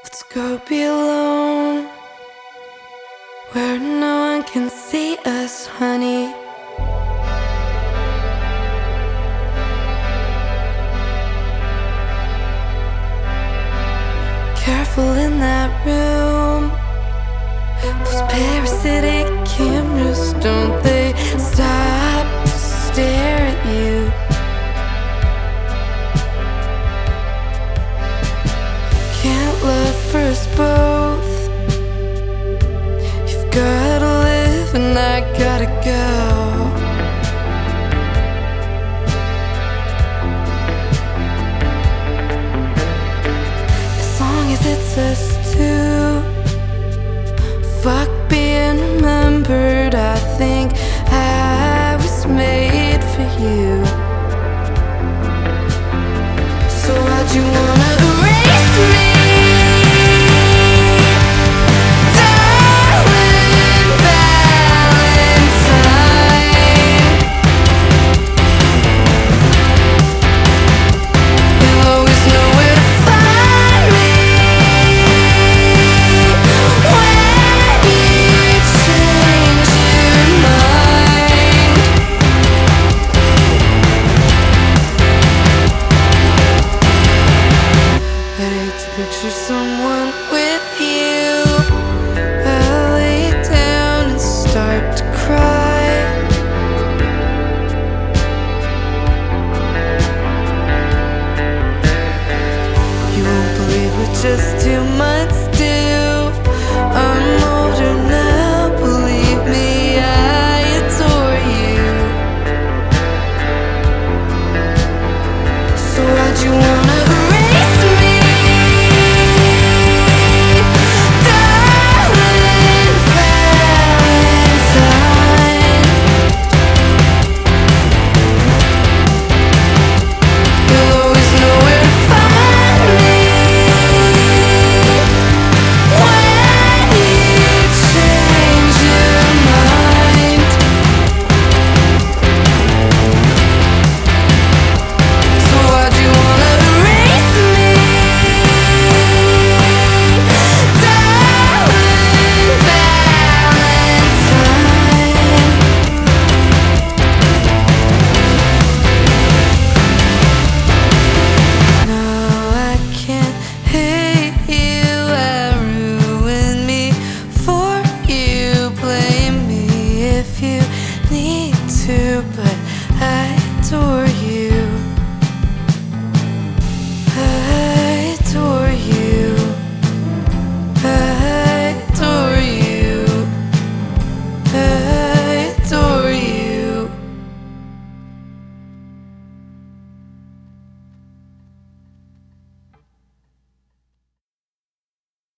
Let's go be alone, where no one can see us, honey. Careful in that room, those parasitic cameras, don't they stop to stare at you? Can't love for us both. You've gotta live and I gotta go. As long as it's us two, fuck being remembered. I think I was made for you. So why'd you wanna erase me? Picture someone with you. I lay down and start to cry. You won't believe what just 2 months do. I'm older now, believe me, I adore you. So why'd you wanna erase me? But I adore